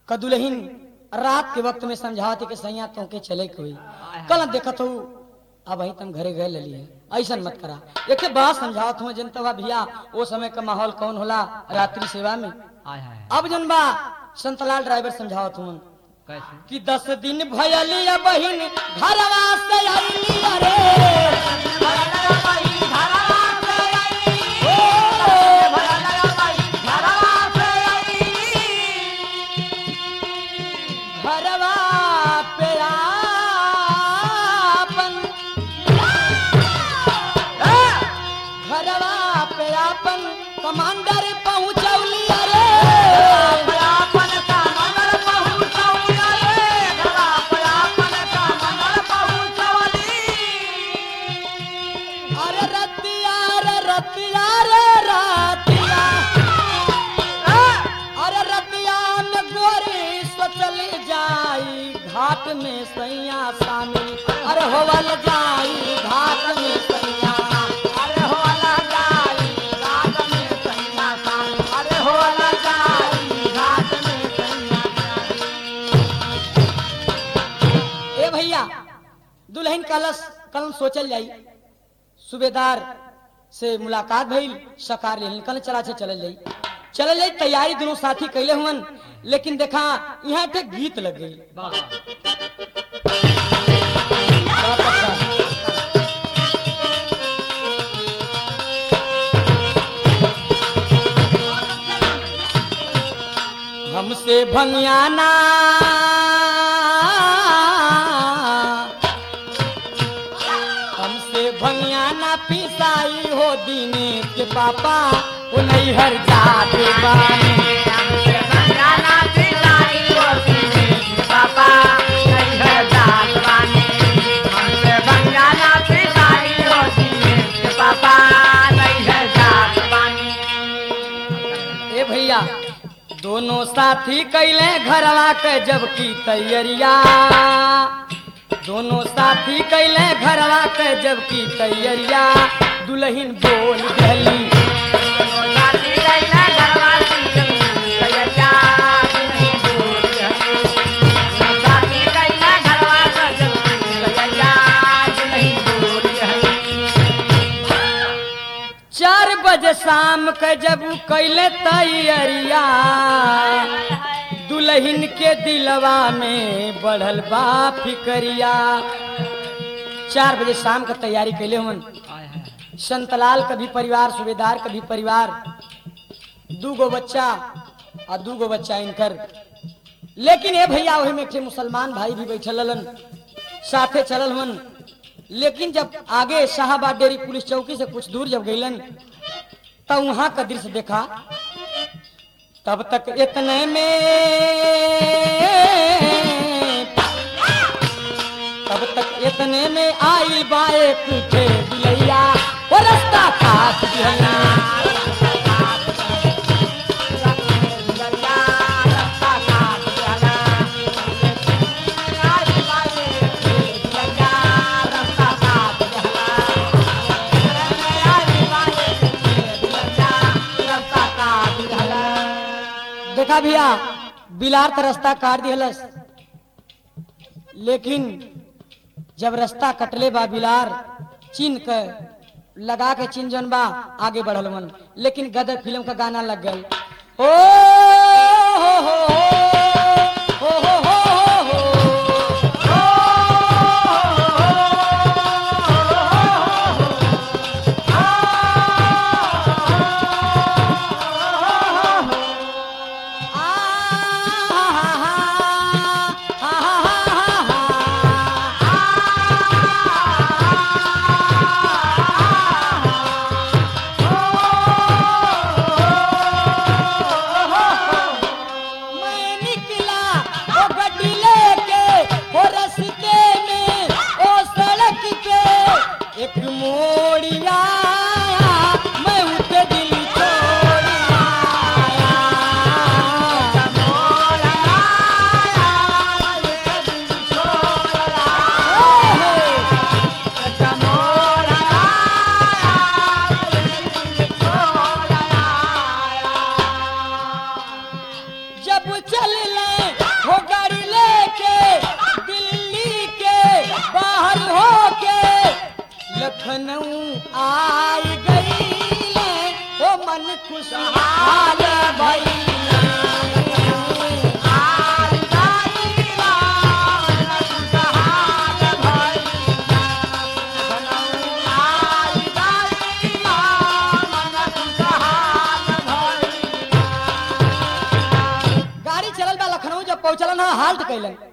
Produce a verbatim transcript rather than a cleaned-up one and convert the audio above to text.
कदुलहीन रात के वक्त में समझाते कि सैया तो के चले कोई कल देखत हूँ अब वही तुम घरे गए ले लिए ऐसा मत करा। एक बात समझावत हूँ जनता भैया वो समय का माहौल कौन होला रात्रि सेवा में। अब जन बा संतलाल ड्राइवर समझावत हूँ कि दस दिन भयलिया बहिन घरवा से आइली अरे कमांडर पहुंचौली अरे अपन कमांडर पहुंचौली अरे अपन कमांडर पहुंचौली अरे रतिया रे रतिया रे रतिया अरे रतिया में गोरी सोचली जाई घाट में सैया शामिल अरे होवल जाई घाट में सैया अरे होवल जाई दुल्हन कलश कल सोचल जाई सूबेदार से मुलाकात भइल सकार ले कल चला से चल जाई चल जाई तैयारी दोनों साथी कैले हुन लेकिन देखा यहाँ पे गीत लग गई। हमसे भंगियाना भंगियाना पिसाई हो दीने के पापा वो नहीं हर जाते बानी भंगियाना पिसाई हो दीने के पापा नहीं हर जात बानी हमसे भंगियाना पिसाई हो दीने के पापा नहीं हर जात बानी। ए भैया दोनों साथी कैले घरवा के जबकि तैयारिया दोनों साथी कैले घरवा के जबकि तैयारिया दुल्हन बोल गली दोनों साथी कैले घरवा की तैयारिया दुल्हन बोल गली दोनों साथी कैले घरवा के जबकि तैयारिया दुल्हन बोल गली। चार बजे शाम के जब कैले तैयारिया दुल्हन के दिलवा में बढ़ल बा फिकरिया। चार बजे शाम का तैयारी कैले हुन संतलाल का भी परिवार सूबेदार का भी परिवार दू गो बच्चा और दू गो बच्चा इनकर लेकिन ए भैया वही में एक मुसलमान भाई भी बैठल साथे चलल हुन लेकिन जब आगे शाहबाद डेरी पुलिस चौकी से कुछ दूर जब गईलन तब वहां का दृश्य देखा तब तक इतने में तब तक इतने में आई बाइक थे बिलैया वो रास्ता काट दिया देखा भैया बिलार तो रास्ता काट दिहलस लेकिन जब रास्ता कटले बा बिलार चिन्ह के लगा के चिन्ह जन बा आगे बढ़ल मन लेकिन गदर फिल्म का गाना लग गई ओ हो हो हो हो हो जब चल ले आई गई ओ मन खुशहाल भई आई गईला मन खुशहाल भईला धनऊ आई गईला मन खुशहाल भईला गाड़ी चलल बा लखनऊ जब पहुंचलन हाल्ट कैलन